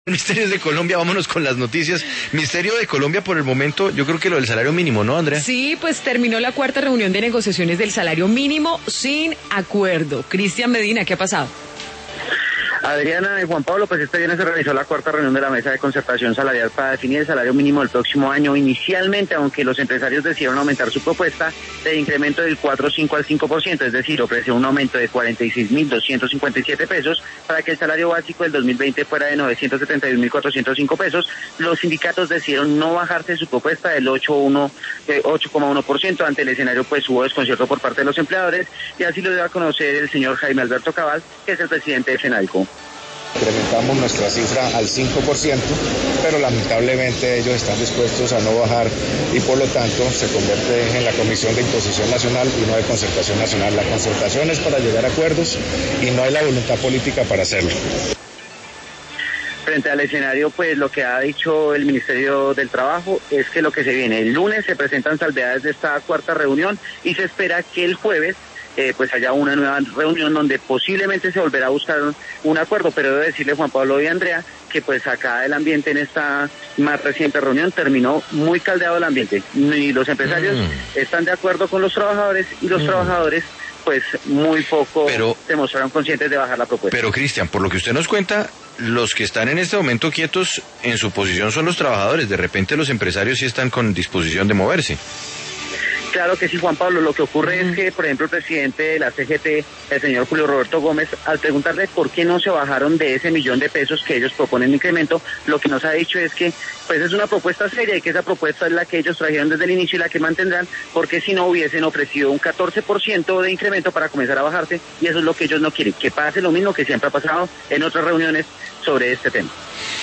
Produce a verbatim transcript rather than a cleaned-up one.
Ministerios de Colombia, vámonos con las noticias. Ministerio de Colombia, por el momento, yo creo que lo del salario mínimo, ¿no, Andrea? Sí, pues terminó la cuarta reunión de negociaciones del salario mínimo sin acuerdo. Cristian Medina, ¿qué ha pasado? Adriana y Juan Pablo, pues este viernes se realizó la cuarta reunión de la mesa de concertación salarial para definir el salario mínimo del próximo año. Inicialmente, aunque los empresarios decidieron aumentar su propuesta de incremento del cuatro punto cinco al cinco por ciento, es decir, ofreció un aumento de cuarenta y seis mil doscientos cincuenta y siete pesos para que el salario básico del dos mil veinte fuera de novecientos setenta y dos mil cuatrocientos cinco pesos. Los sindicatos decidieron no bajarse su propuesta del ocho coma uno por ciento. Ante el escenario, pues hubo desconcierto por parte de los empleadores, y así lo dio a conocer el señor Jaime Alberto Cabal, que es el presidente de FENALCO. Incrementamos nuestra cifra al cinco por ciento, pero lamentablemente ellos están dispuestos a no bajar y por lo tanto se convierte en la Comisión de Imposición Nacional y no de Concertación Nacional. La concertación es para llegar a acuerdos y no hay la voluntad política para hacerlo. Frente al escenario, pues lo que ha dicho el Ministerio del Trabajo es que lo que se viene, el lunes se presentan salvedades de esta cuarta reunión y se espera que el jueves Eh, pues haya una nueva reunión donde posiblemente se volverá a buscar un acuerdo, pero debo decirle, Juan Pablo y Andrea, que pues acá el ambiente en esta más reciente reunión terminó muy caldeado el ambiente, y los empresarios mm. están de acuerdo con los trabajadores, y los mm. trabajadores pues muy poco pero, se mostraron conscientes de bajar la propuesta. Pero Cristian, por lo que usted nos cuenta, los que están en este momento quietos en su posición son los trabajadores, de repente los empresarios sí están con disposición de moverse. Claro que sí, Juan Pablo. Lo que ocurre es que, por ejemplo, el presidente de la C G T, el señor Julio Roberto Gómez, al preguntarle por qué no se bajaron de ese millón de pesos que ellos proponen de incremento, lo que nos ha dicho es que pues es una propuesta seria y que esa propuesta es la que ellos trajeron desde el inicio y la que mantendrán, porque si no hubiesen ofrecido un catorce por ciento de incremento para comenzar a bajarse, y eso es lo que ellos no quieren, que pase lo mismo que siempre ha pasado en otras reuniones sobre este tema.